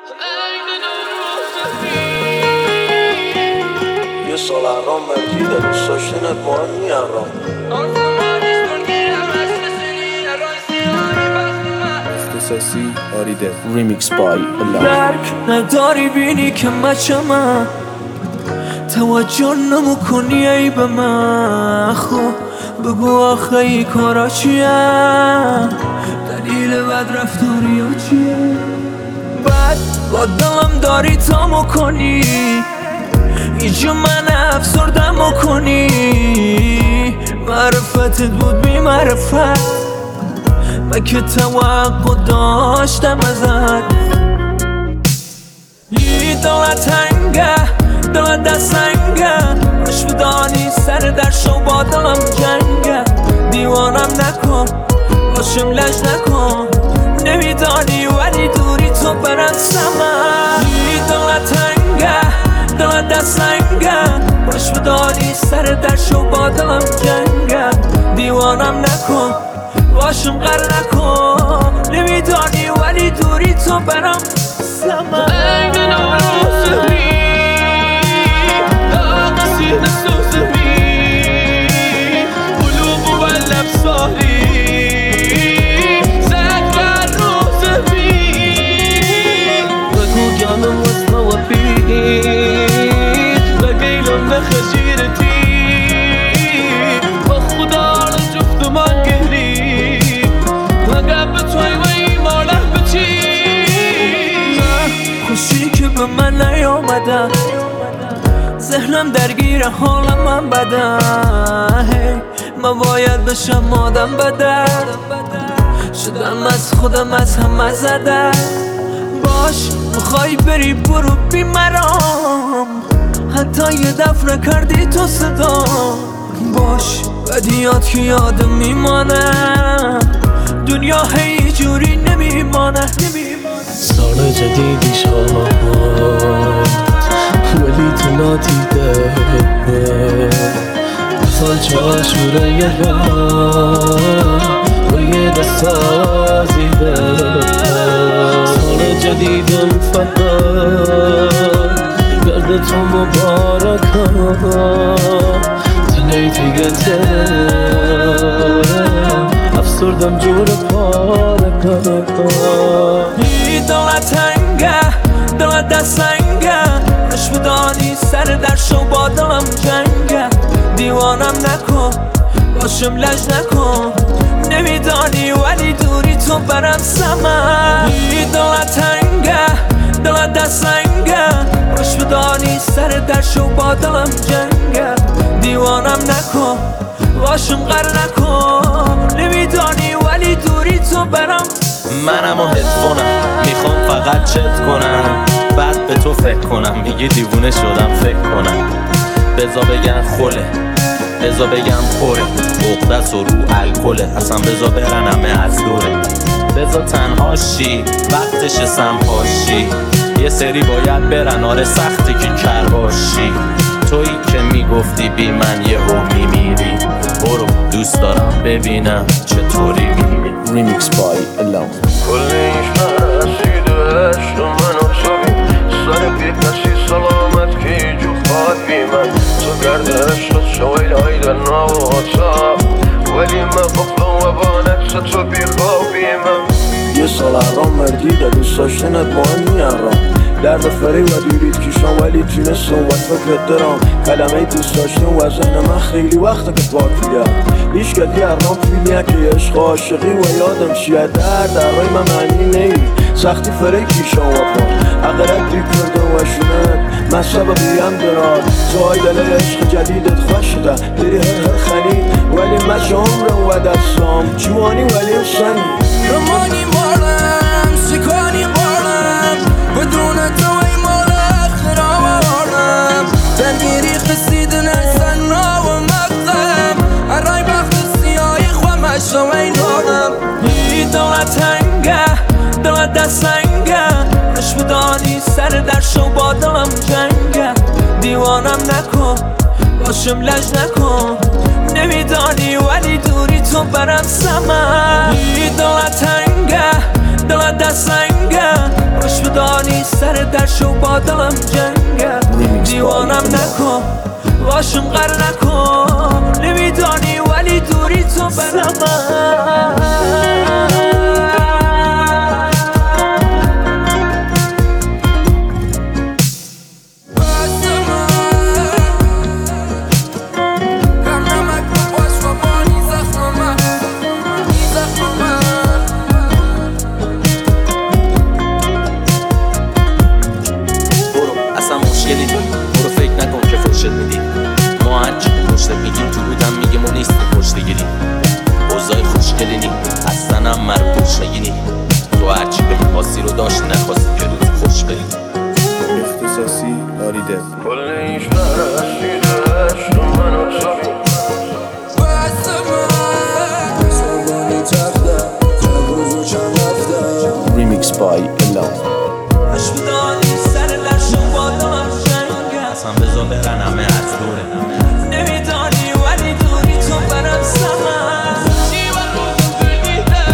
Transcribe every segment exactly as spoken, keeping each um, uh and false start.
یه سال حرام مردیده دوست داشتنت با هم میارم استوساسی آریده ریمیکس بای الله. درک نداری بینی که مچمم توجه نمو کنی ای به من. خب بگو آخه ای کارا چیه، دلیل بد رفتاری ها چیه؟ بعد با دلم داری تامو کنی اینجا من افسردمو کنی. معرفتت بود بی معرفت و که توقع داشتم ازت. یه دلت تنگه دلت دستنگه روش بدانی سر در شو با دلم جنگه. دیوانم نکن باشم لج نکن نمیدانی ولی دوری تو برن سمن. یه دلت تنگه دلت دستنگه روش بدانی سر در شو با دلم جنگه. دیوانم نکن باشم غر نکن نمیدانی ولی دوری تو برم سمن. خجیرتی با خدا را جفت من گهری مگه به توی و ایمانه بچی. خوشی که به من نیامده ذهنم درگیر حالم من بده. من باید بشم آدم بده شدم از خودم از همه زده. باش میخوای بری برو بی مرام حتی یه دفعه کردی تو صدا. باش بدیات که یادم میمانه دنیا هی جوری نمیمانه. سال جدیدی شاد ولی تو نادیده سال چاشوره یه راه و یه دست آزیده. سال جدیدم فقط گرد تو مبارکا دلی دیگه افسردم جور پارکا. یه دلت تنگه دلت دستنگه روش بدانی سر در شو با دلم جنگه. دیوانم نکن باشم لج نکن نمیدانی ولی دوری تو برم سمن. یه دلت تنگه دلت دستنگه روش بدانی سر در شو با دلم جنگه. دیوانم نکن باشم غر نکن نمیدانی ولی دوری تو برم. منم و هدفونم میخوام فقط چت کنم بعد به تو فکر کنم. میگی دیوونه شدم فکر کنم بزا بگن خوله بزا بگم خوره اقدس و رو الکله اصلا بزا برن همه از دوره. بزا تنهاشی وقتش سمپاشی یه سری باید برن آره سختی که کر باشی. تویی که میگفتی بی من یه رو میمیری برو دوست دارم ببینم چطوری میمیری. ریمیکس بای الله. کل اینش من رسیده هشت و من و توی سر بی کسی سلامت که جو خواد بی من. تو گرده شد شویل هایده نواتا ولی من قفلم و با نکس تو بی خوابی من. یه سال حرام مردیده دوست داشتنت با هم میارم درد فری و دیرید کشم ولی تونستم و فکرت دارم کلمه دوست داشتن و ذهن من خیلی وقته که پاکیه. هیچ کدی حرام فیلیه که عشق عاشقی و یادم چیه در درای من معنی نی سختی فری کشم و پا اقرد دی کردم و شنت مصب قیم دارد تو های دل عشق جدیدت خوش ده بری هر هر خنی ولی من عمرم و دستام جوانی ولی سنی رمانی بارم سکانی بارم بدون تو ای مال اخترام آرم دنگیری خسیدن ازن و مقدم ارای بخت سیاهی خوامش و این آرم. یه دلت تنگه دلت دستنگه روش بدانی سر در شو با دلم جنگه. دیوانم نکن باشم لج نکن نمیدانی ولی دوری تو برم سمن. یه دلت تنگه دلت دستنگه روش خدا نیست سر در شو با دلم جنگه دیوانم نکن باشم غر نکن نمیدانی ولی دوری تو برم برو فکر نکن که فرشت میدی ما هرچی پشتت میگیم تو بودم میگیم و نیستی پشت گیری اوضاع خوشگلی نی اصلا هم مرپوش نگینی تو هرچی به میخواستی رو داشت نخواستی که روز خوش بری اختصاصی آریده کل این شهر اسیده عشق من و توی Remix by Alone. اصلا بذار برن همه از دوره نمیدانی ولی دوری تو برم سمن شیوه روزم بگیده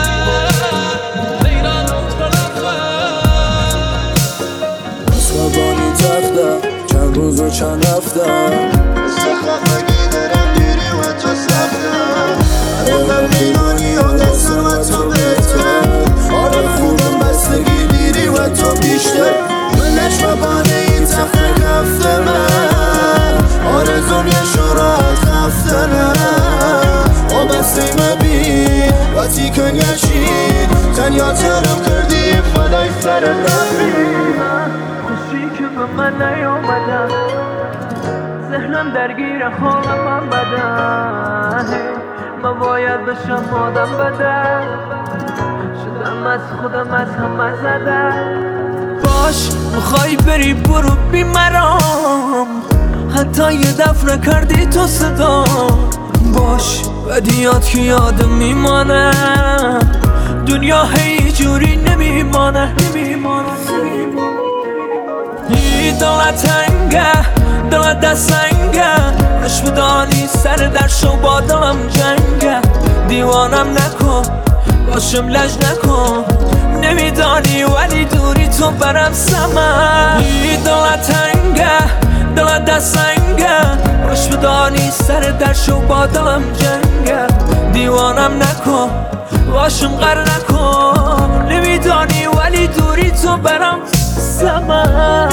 لیران رو رفت اسبابانی تخته چند روز و چند هفته استخلافگی دارم دیری و تو سخته آره من میدونی و دستم و تو بهتر آره خوبم بستگی دیری و تو بیشتر من نشمبانه این تخت کفت من آرزوم یه شراحت خفته نرم و بسته مبین و تیکن یشید تنیا ترم کردی فلای سر نبین خوشی که به من نیامدن ذهنم درگیر حالم هم بدن من باید بشم آدم بدن شدم از خودم از همه زدن باش میخوای بری برو بی مرام حتی یه دفعه کردی تو صدا باش بدیات که یادم میمانه دنیا هی جوری نمیمانه این دلت تنگه دلت دستنگه عشق بدانی سر در شو با دلم جنگه دیوانم نکن باشم لج نکن نمیدانی ولی دوری تو برم سمن این دلت تنگه دلت دستنگه عشق بدانی سر در شو با دلم جنگه دیوانم نکن باشم غر نکن نمیدانی ولی دوری تو برم سمن